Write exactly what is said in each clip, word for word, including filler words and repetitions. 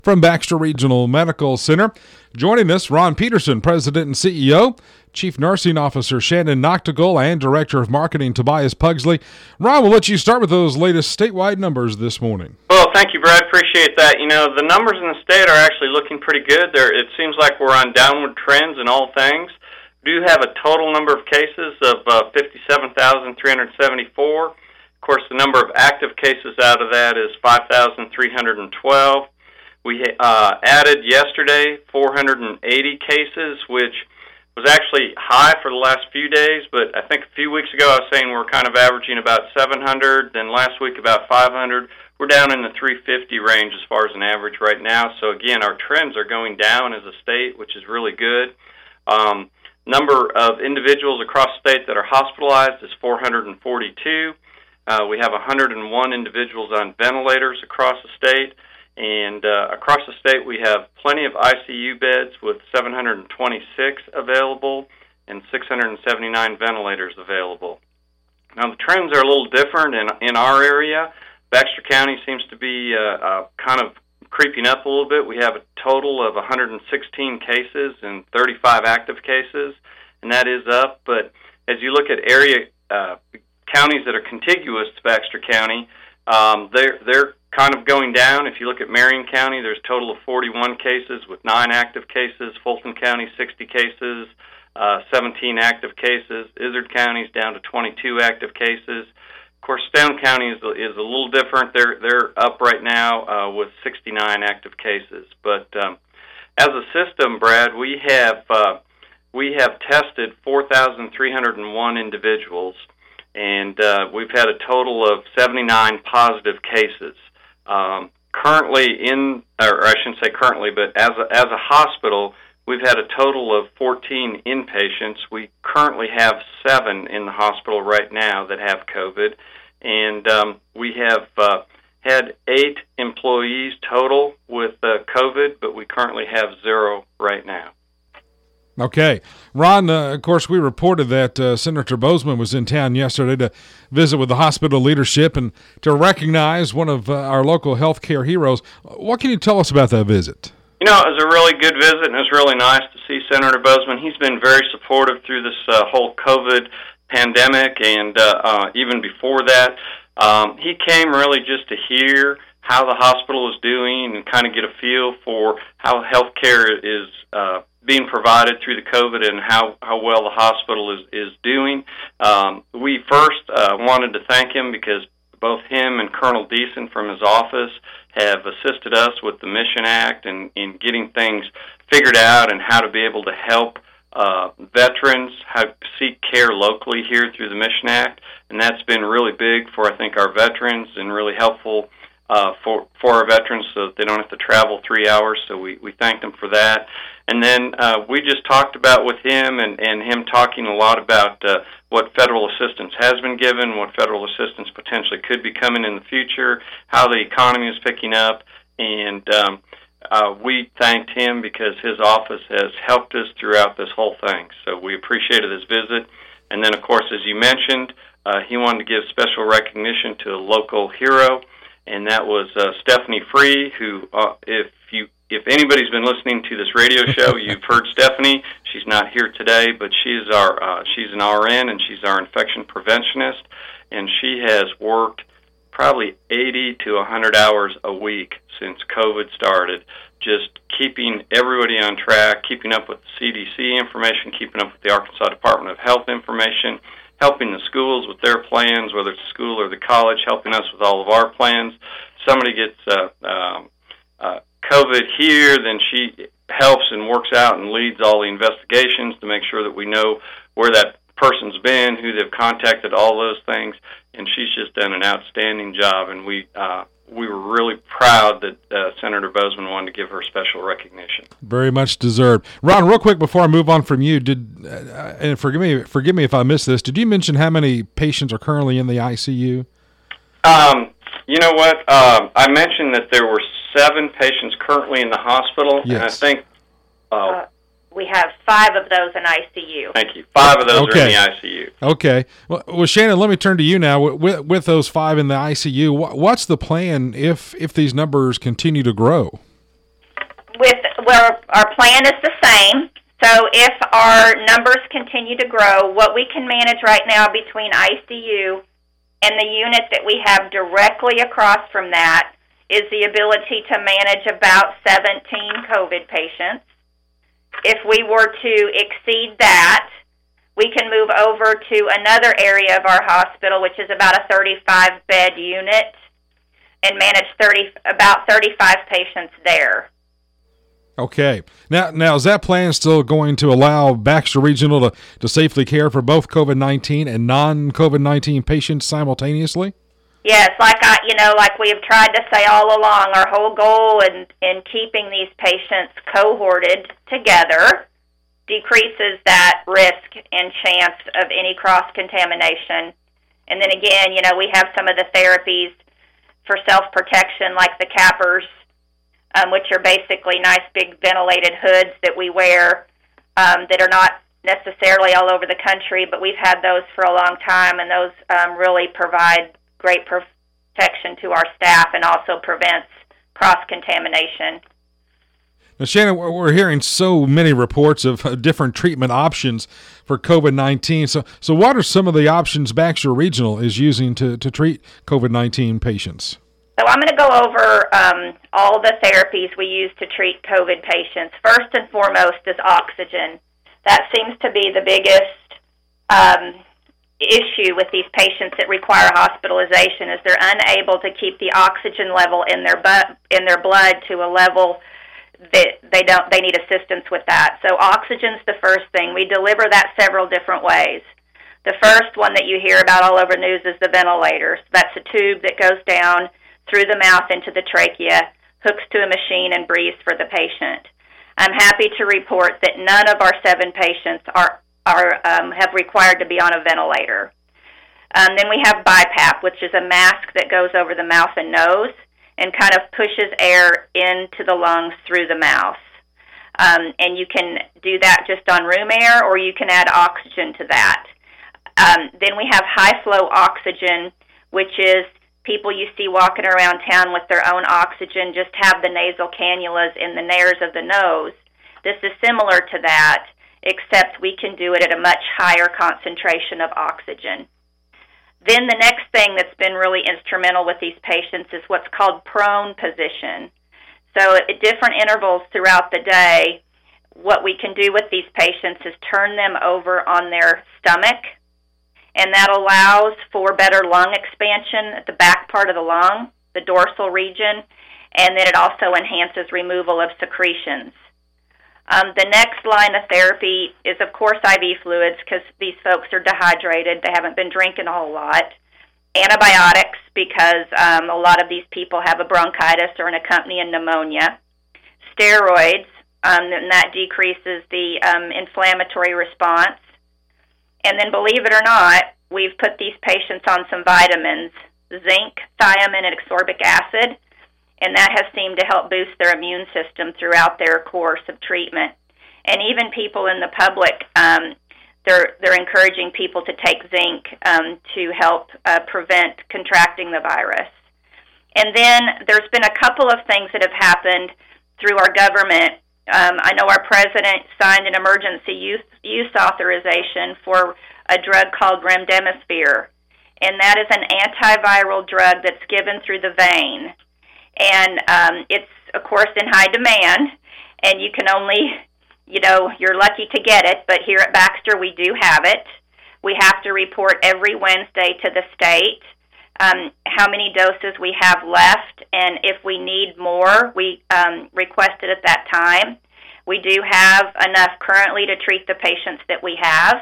From Baxter Regional Medical Center, joining us, Ron Peterson, President and C E O, Chief Nursing Officer Shannon Noctegal, and Director of Marketing Tobias Pugsley. Ron, we'll let you start with those latest statewide numbers this morning. Well, thank you, Brad. Appreciate that. You know, the numbers in the state are actually looking pretty good. There, it seems like we're on downward trends in all things. We do have a total number of cases of uh, fifty-seven thousand three hundred seventy-four. Of course, the number of active cases out of that is five thousand three hundred twelve. We uh, added yesterday four hundred eighty cases, which was actually high for the last few days, but I think a few weeks ago I was saying we we're kind of averaging about seven hundred, then last week about five hundred. We're down in the three fifty range as far as an average right now. So again, our trends are going down as a state, which is really good. Um, number of individuals across the state that are hospitalized is four hundred forty-two. Uh, we have one hundred one individuals on ventilators across the state. And uh, across the state, we have plenty of I C U beds with seven hundred twenty-six available and six hundred seventy-nine ventilators available. Now, the trends are a little different in, in our area. Baxter County seems to be uh, uh, kind of creeping up a little bit. We have a total of one hundred sixteen cases and thirty-five active cases, and that is up. But as you look at area uh, counties that are contiguous to Baxter County, um, they're, they're kind of going down. If you look at Marion County, there's a total of forty-one cases with nine active cases. Fulton County, sixty cases, uh, seventeen active cases. Izard County is down to twenty-two active cases. Of course, Stone County is, is a little different. They're they're up right now uh, with sixty-nine active cases. But um, as a system, Brad, we have uh, we have tested four thousand three hundred one individuals, and uh, we've had a total of seventy-nine positive cases. Um, currently in, or I shouldn't say currently, but as a, as a hospital, we've had a total of fourteen inpatients. We currently have seven in the hospital right now that have COVID, and um, we have uh, had eight employees total with uh, COVID, but we currently have zero right now. Okay. Ron, uh, of course, we reported that uh, Senator Boozman was in town yesterday to visit with the hospital leadership and to recognize one of uh, our local healthcare heroes. What can you tell us about that visit? You know, it was a really good visit, and it was really nice to see Senator Boozman. He's been very supportive through this uh, whole COVID pandemic, and uh, uh, even before that. Um, he came really just to hear how the hospital is doing and kind of get a feel for how healthcare is uh being provided through the COVID and how, how well the hospital is, is doing. Um, we first uh, wanted to thank him because both him and Colonel Deason from his office have assisted us with the Mission Act and in getting things figured out and how to be able to help uh, veterans how to seek care locally here through the Mission Act. And that's been really big for, I think, our veterans and really helpful uh, for, for our veterans so that they don't have to travel three hours. So we, we thank them for that. And then uh, we just talked about with him and, and him talking a lot about uh, what federal assistance has been given, what federal assistance potentially could be coming in the future, how the economy is picking up. And um, uh, we thanked him because his office has helped us throughout this whole thing. So we appreciated his visit. And then, of course, as you mentioned, uh, he wanted to give special recognition to a local hero, and that was uh, Stephanie Free, who, uh, if you If anybody's been listening to this radio show, you've heard Stephanie. She's not here today, but she's our uh, she's an R N and she's our infection preventionist, and she has worked probably eighty to one hundred hours a week since COVID started, just keeping everybody on track, keeping up with the C D C information, keeping up with the Arkansas Department of Health information, helping the schools with their plans, whether it's the school or the college, helping us with all of our plans. Somebody gets uh, um, uh, COVID here, then she helps and works out and leads all the investigations to make sure that we know where that person's been, who they've contacted, all those things. And she's just done an outstanding job, and we uh, we were really proud that uh, Senator Boozman wanted to give her special recognition. Very much deserved. Ron, real quick before I move on from you, did uh, and forgive me forgive me if I missed this, did you mention how many patients are currently in the I C U? Um, you know what? Uh, I mentioned that there were seven patients currently in the hospital, yes. and I think uh, uh, we have five of those in I C U. Thank you. Five of those okay. are in the I C U. Okay. Well, well, Shannon, let me turn to you now. With, with those five in the I C U, what's the plan if if these numbers continue to grow? with well, our plan is the same. So if our numbers continue to grow, what we can manage right now between I C U and the unit that we have directly across from that is the ability to manage about seventeen COVID patients. If we were to exceed that, we can move over to another area of our hospital, which is about a thirty-five bed unit, and manage thirty about thirty-five patients there. Okay. Now, now is that plan still going to allow Baxter Regional to, to safely care for both COVID nineteen and non-COVID nineteen patients simultaneously? Yes, like I, you know, like we have tried to say all along, our whole goal in, in keeping these patients cohorted together decreases that risk and chance of any cross-contamination. And then again, you know, we have some of the therapies for self-protection, like the cappers, um, which are basically nice big ventilated hoods that we wear um, that are not necessarily all over the country, but we've had those for a long time, and those um, really provide great protection to our staff and also prevents cross-contamination. Now, Shannon, we're hearing so many reports of different treatment options for COVID nineteen. So, so what are some of the options Baxter Regional is using to, to treat COVID nineteen patients? So I'm going to go over um, all the therapies we use to treat COVID patients. First and foremost is oxygen. That seems to be the biggest um, issue with these patients that require hospitalization, is they're unable to keep the oxygen level in their bu- in their blood to a level that they don't they need assistance with that. So oxygen's the first thing. We deliver that several different ways. The first one that you hear about all over news is the ventilator. So that's a tube that goes down through the mouth into the trachea, hooks to a machine, and breathes for the patient. I'm happy to report that none of our seven patients are are um, have required to be on a ventilator. Um, then we have BiPAP, which is a mask that goes over the mouth and nose and kind of pushes air into the lungs through the mouth. Um, and you can do that just on room air, or you can add oxygen to that. Um, then we have high-flow oxygen, which is people you see walking around town with their own oxygen, just have the nasal cannulas in the nares of the nose. This is similar to that, except we can do it at a much higher concentration of oxygen. Then the next thing that's been really instrumental with these patients is what's called prone position. So at different intervals throughout the day, what we can do with these patients is turn them over on their stomach, and that allows for better lung expansion at the back part of the lung, the dorsal region, and then it also enhances removal of secretions. Um, the next line of therapy is, of course, I V fluids, because these folks are dehydrated. They haven't been drinking a whole lot. Antibiotics, because um, a lot of these people have a bronchitis or an accompanying pneumonia. Steroids, um, and that decreases the um, inflammatory response. And then, believe it or not, we've put these patients on some vitamins, zinc, thiamine, and ascorbic acid, and that has seemed to help boost their immune system throughout their course of treatment. And even people in the public, um, they're they're encouraging people to take zinc um, to help uh, prevent contracting the virus. And then there's been a couple of things that have happened through our government. Um, I know our president signed an emergency use, use authorization for a drug called remdesivir, and that is an antiviral drug that's given through the vein. And um, it's, of course, in high demand, and you can only, you know, you're lucky to get it, but here at Baxter we do have it. We have to report every Wednesday to the state um, how many doses we have left, and if we need more, we um, request it at that time. We do have enough currently to treat the patients that we have.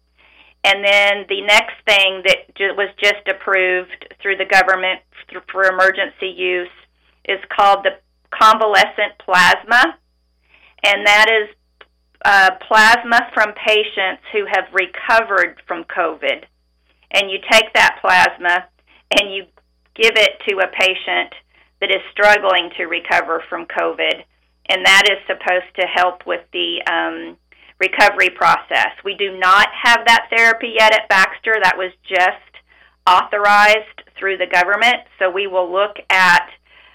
And then the next thing that ju- was just approved through the government th- for emergency use is called the convalescent plasma, and that is uh, plasma from patients who have recovered from COVID. And you take that plasma and you give it to a patient that is struggling to recover from COVID, and that is supposed to help with the um, recovery process. We do not have that therapy yet at Baxter. That was just authorized through the government, so we will look at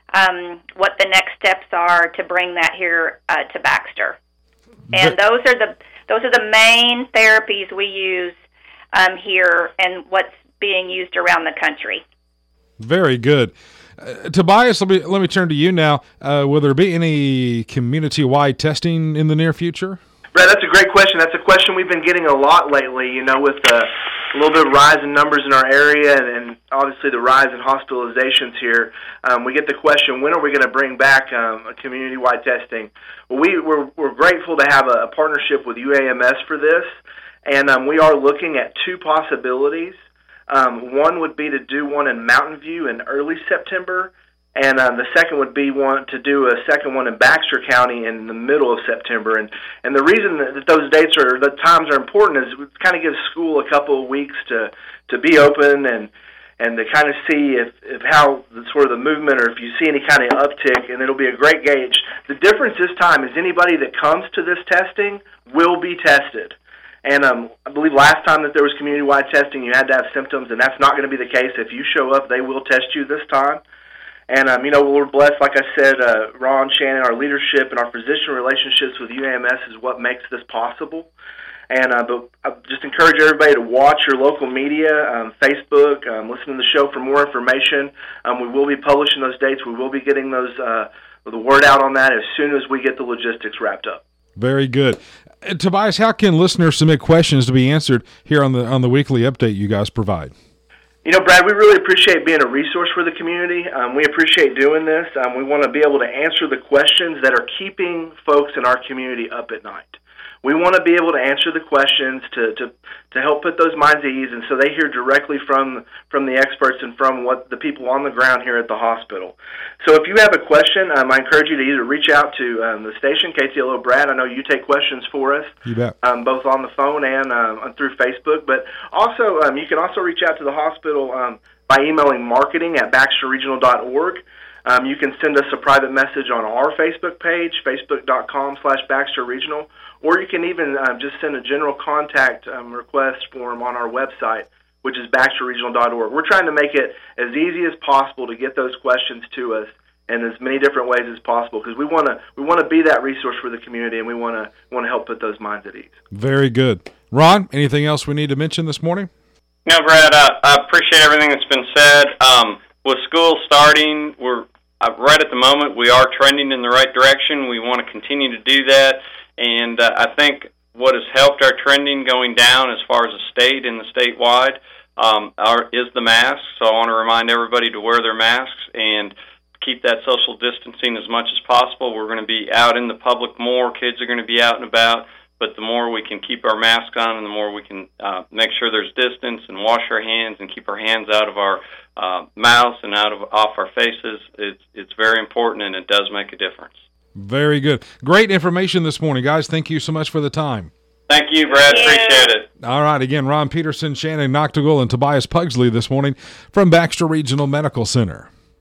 um, what the next steps are to bring that here uh, to Baxter. And those are the those are the main therapies we use um, here, and what's being used around the country. Very good. Uh, Tobias, let me let me turn to you now. Uh, will there be any community-wide testing in the near future? Brad, that's a great question. That's a question we've been getting a lot lately, you know, with uh, a little bit of rise in numbers in our area and, and obviously the rise in hospitalizations here. Um, we get the question, when are we going to bring back um, a community-wide testing? Well, we, we're, we're grateful to have a, a partnership with U A M S for this, and um, we are looking at two possibilities. Um, one would be to do one in Mountain View in early September, and um, the second would be one to do a second one in Baxter County in the middle of September. And and the reason that those dates are, the times are important is it kind of gives school a couple of weeks to to be open and and to kind of see if, if how the, sort of the movement, or if you see any kind of uptick, and it'll be a great gauge. The difference this time is anybody that comes to this testing will be tested. And um, I believe last time that there was community-wide testing, you had to have symptoms, and that's not going to be the case. If you show up, they will test you this time. And, um, you know, we're blessed, like I said, uh, Ron, Shannon, our leadership and our physician relationships with U A M S is what makes this possible. And uh, but I just encourage everybody to watch your local media, um, Facebook, um, listen to the show for more information. Um, we will be publishing those dates. We will be getting those uh, the word out on that as soon as we get the logistics wrapped up. Very good. Uh, Tobias, how can listeners submit questions to be answered here on the on the weekly update you guys provide? You know, Brad, we really appreciate being a resource for the community. Um, we appreciate doing this. Um, we want to be able to answer the questions that are keeping folks in our community up at night. We want to be able to answer the questions to, to, to help put those minds at ease, and so they hear directly from from the experts and from what the people on the ground here at the hospital. So if you have a question, um, I encourage you to either reach out to um, the station, K T L O Brad. I know you take questions for us, you bet. Um, both on the phone and um, through Facebook. But also, um, you can also reach out to the hospital um, by emailing marketing at baxter regional dot org. Um, you can send us a private message on our Facebook page, facebook.com slash Baxter Regional, or you can even um, just send a general contact um, request form on our website, which is baxter regional dot org. We're trying to make it as easy as possible to get those questions to us in as many different ways as possible, because we want to we want to be that resource for the community, and we want to want to help put those minds at ease. Very good. Ron, anything else we need to mention this morning? No, Brad, I, I appreciate everything that's been said. Um, with school starting, we're uh, right at the moment, we are trending in the right direction. We want to continue to do that. And uh, I think what has helped our trending going down as far as the state and the statewide um, are, is the masks. So I want to remind everybody to wear their masks and keep that social distancing as much as possible. We're going to be out in the public more. Kids are going to be out and about. But the more we can keep our mask on and the more we can uh, make sure there's distance and wash our hands and keep our hands out of our uh, mouths and out of off our faces, it's, it's very important, and it does make a difference. Very good. Great information this morning, guys. Thank you so much for the time. Thank you, Brad. Thank you. Appreciate it. All right. Again, Ron Peterson, Shannon Noctegal, and Tobias Pugsley this morning from Baxter Regional Medical Center.